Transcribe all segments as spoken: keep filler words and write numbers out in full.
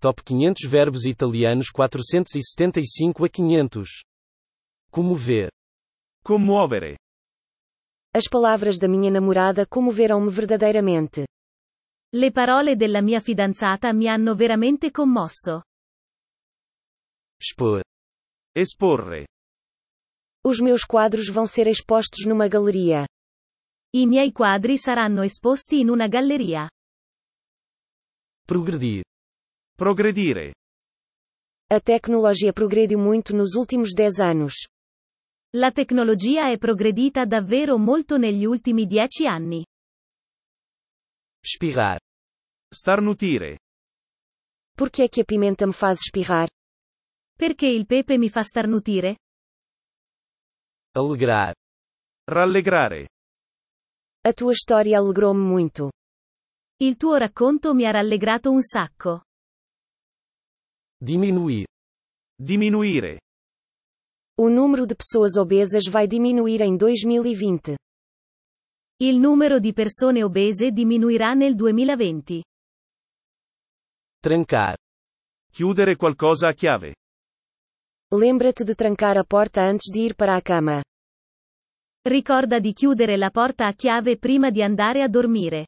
Top quinhentos verbos italianos quatrocentos e setenta e cinco a quinhentos. Comover. Commuovere. As palavras da minha namorada comoveram-me verdadeiramente. Le parole della mia fidanzata mi hanno veramente commosso. Expor. Esporre. Os meus quadros vão ser expostos numa galeria. I miei quadri saranno esposti in una galleria. Progredir. Progredire. A tecnologia progrediu muito nos últimos dez anos. La tecnologia è progredita davvero molto negli ultimi dieci anni. Espirrar. Starnutire. Por que é que a pimenta me faz espirrar? Perché il pepe mi fa starnutire? Alegrar. Rallegrare. A tua história alegrou-me muito. Il tuo racconto mi ha rallegrato un sacco. Diminuir. Diminuire. O número de pessoas obesas vai diminuir em dois mil e vinte. Il numero di persone obese diminuirà nel duemilaventi. Trancar. Chiudere qualcosa a chiave. Lembra-te de trancar a porta antes de ir para a cama. Ricorda di chiudere la porta a chiave prima di andare a dormire.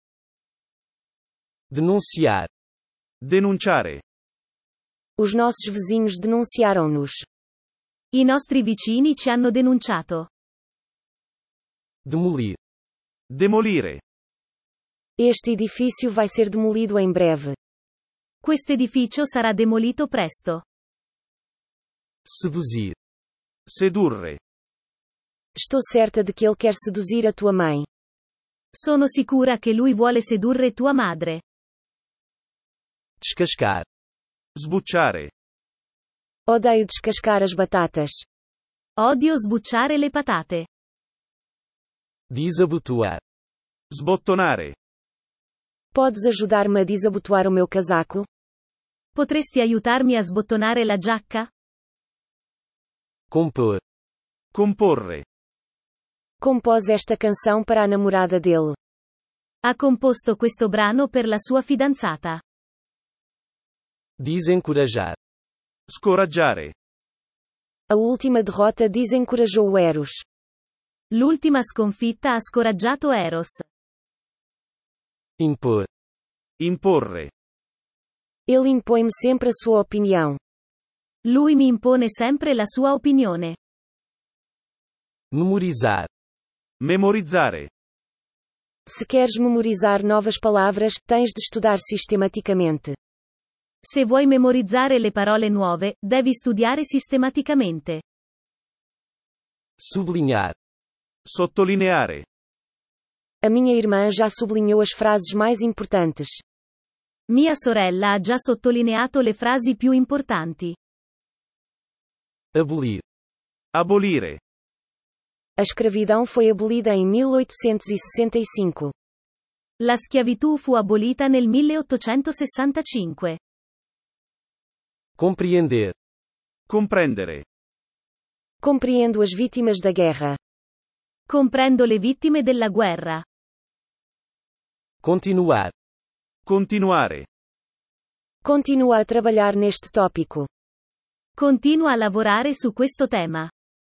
Denunciar. Denunciare. Os nossos vizinhos denunciaram-nos. I nostri vicini ci hanno denunciato. Demolir. Demolire. Este edifício vai ser demolido em breve. Quest'edificio sarà demolito presto. Seduzir. Sedurre. Estou certa de que ele quer seduzir a tua mãe. Sono sicura che lui vuole sedurre tua madre. Descascar. Sbucciare. Odeio descascar as batatas. Odio sbucciare le patate. Desabotoar. Sbottonare. Podes ajudar-me a desabotoar o meu casaco? Potresti aiutarmi a sbottonare la giacca? Compor. Comporre. Compôs esta canção para a namorada dele. Ha composto questo brano per la sua fidanzata. Desencorajar. Scoraggiare. A última derrota desencorajou o Eros. L'ultima sconfitta ha scoraggiato Eros. Impor. Imporre. Ele impõe-me sempre a sua opinião. Lui mi impone sempre la sua opinione. Memorizar. Memorizzare. Se queres memorizar novas palavras, tens de estudar sistematicamente. Se vuoi memorizzare le parole nuove, devi studiare sistematicamente. Sublinhar. Sottolineare. A minha irmã já sublinhou as frases mais importantes. Mia sorella ha già sottolineato le frasi più importanti. Abolir. Abolire. A escravidão foi abolida em mil oitocentos e sessenta e cinco. La schiavitù fu abolita nel milleottocentosessantacinque. Compreender. Comprendere. Compreendo as vítimas da guerra. Comprendo le vittime della guerra. Continuar. Continuare. Continua a trabalhar neste tópico. Continua a lavorare su questo tema.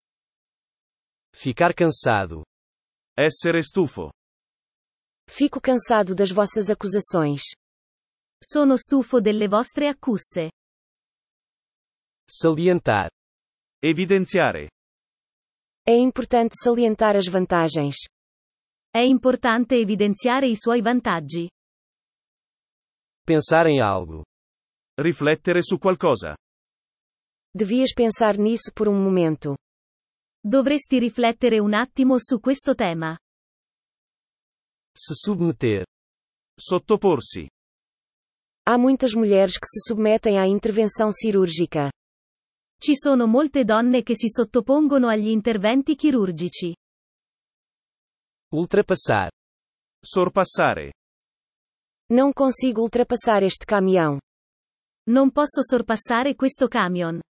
Ficar cansado. Essere stufo. Fico cansado das vossas acusações. Sono stufo delle vostre accuse. Salientar. Evidenziare. É importante salientar as vantagens. È importante evidenziare i suoi vantaggi. Pensar em algo. Riflettere su qualcosa. Devias pensar nisso por um momento. Dovresti riflettere un attimo su questo tema. Se submeter. Sottoporsi. Há muitas mulheres que se submetem à intervenção cirúrgica. Ci sono molte donne che si sottopongono agli interventi chirurgici. Ultrapassar. Sorpassare. Não consigo ultrapassar este caminhão. Non posso sorpassare questo camion.